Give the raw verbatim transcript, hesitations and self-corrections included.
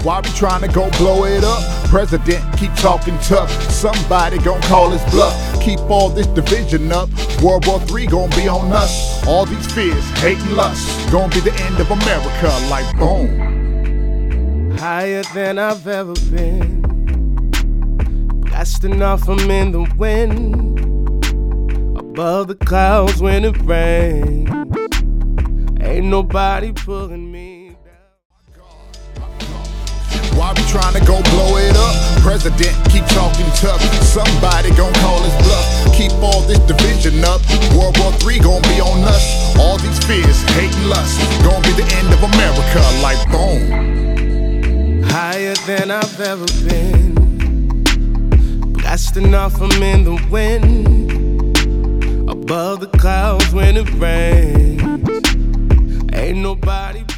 Why we trying to go blow it up? President keep talking tough, somebody gon' call his bluff. Keep all this division up, World War Three gon' be on us. All these fears, hate and lust, gon' be the end of America, like boom. Higher than I've ever been, blessed enough I'm in the wind, above the clouds when it rains, ain't nobody pulling me. Why we trying to go blow it up? President keep talking tough, somebody gon' call his bluff. Keep all this division up, World War Three gon' be on us. All these fears, hate and lust, gon' be the end of America, like boom. Higher than I've ever been, blessed enough I'm in the wind, above the clouds when it rains, ain't nobody